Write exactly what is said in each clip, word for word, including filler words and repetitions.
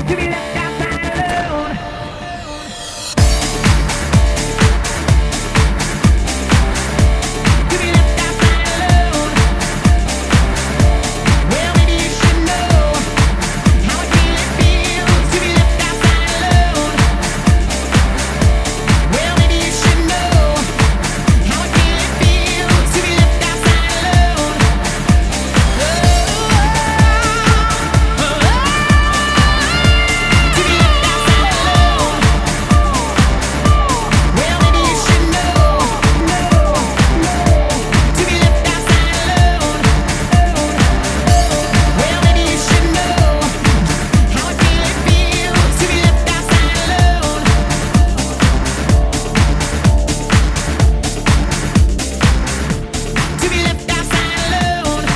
to be left outside alone. To be left outside alone. Well, maybe you should know how it really feels to be left outside alone. Well, maybe you should know how it really feels to be left outside alone. Oh, oh, oh, to be left outside alone. Well, maybe you should know, know, know, to be left outside alone. Well, maybe you should know how it really feels to be left outside alone. To be left outside alone.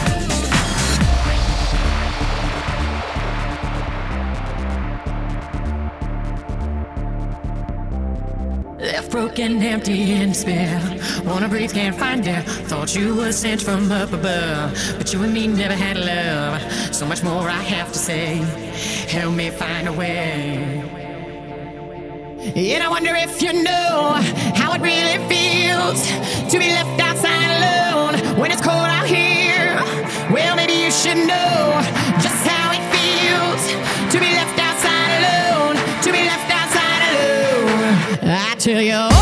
Left broken, empty, and despair. Wanna breathe, can't find air. Thought you were sent from up above, but you and me never had love. So much more I have to say. Help me find a way. And I wonder if you know how it really feels to be left outside alone when it's cold out here. Well, maybe you should know just how it feels to be left outside alone, to be left outside alone. I tell you.